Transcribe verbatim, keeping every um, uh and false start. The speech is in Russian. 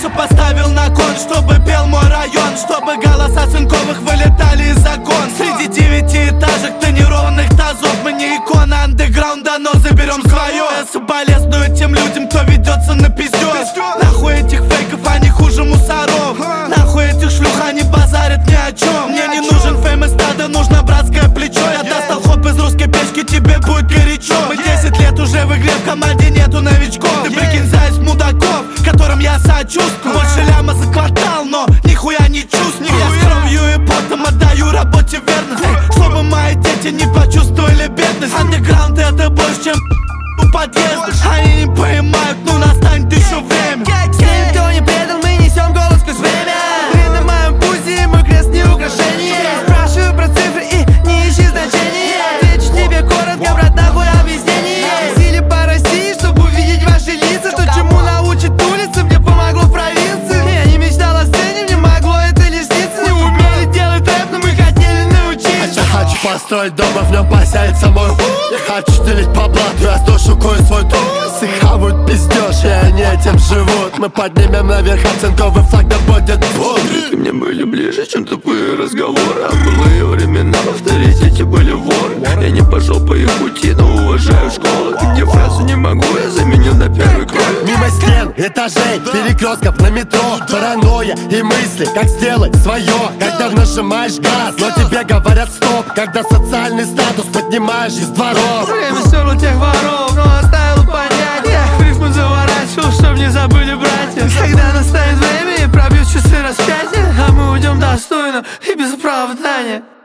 все поставил на кон, чтобы пел мой район, чтобы голоса Цинковых вылетали из окон. Среди девятиэтажек тонированных тазов мы не икона андеграунда, но заберем свое. Я соболезную тем людям, кто ведется на пиздёж. Нахуй этих фейков, они хуже мусоров. Нахуй этих шлюх, они базарят ни о чем. Мне не нужен фейм и стадо, нужно братское плечо. Я достал хоп из русской печки, тебе будет горячо. Мы десять лет уже в игре, в команде нету новичков. Ты прикинь, заяц мудаков, которым я сочувствую. Больше ляма за квартал, но нихуя не чувствую. Я с кровью и потом отдаю работе верность, чтобы мои дети не почувствовали бедность. Андеграунд это больше, чем у подъезда. Они не понимают, ну настанет еще время. Всем, кто не предал, мы несем голос сквозь время. Ты на моем пути, мой крест не украшение. Спрашиваю про цифры и не ищи значения. Отвечу тебе коротко, брат, нахуй объяснение. Сили по России, чтобы увидеть ваши лица. То, чему научит улица, мне помогло в провинции. Я не мечтал о сцене, мне могло это лишь сниться. Не умели делать рэп, но мы хотели научиться. Я хочу построить дом, и в нем поселится мой хуй. Я хочу делить по блату, я сдушу кое свой тур. Все хавают пиздёж, и они этим живут. Мы поднимем наверх оцинковый флаг, да будет бунт. Ты мне были ближе, чем тупые разговоры. А былые времена в авторитете были воры. Я не пошел по их пути, но уважаю школу. Ты где фразу не могу, я заменил на первый крой. Мимо стен, этажей, перекрестков на метро. Паранойя и мысли, как сделать свое. Когда нажимаешь газ, но тебе говорят стоп. Когда социальный статус поднимаешь из дворов. Время стерло тех воров, но оставило понятие. Рифму заворачивал, чтоб не забыли братья. Когда настанет время и пробьют часы распятия, а мы уйдем достойно и без оправдания.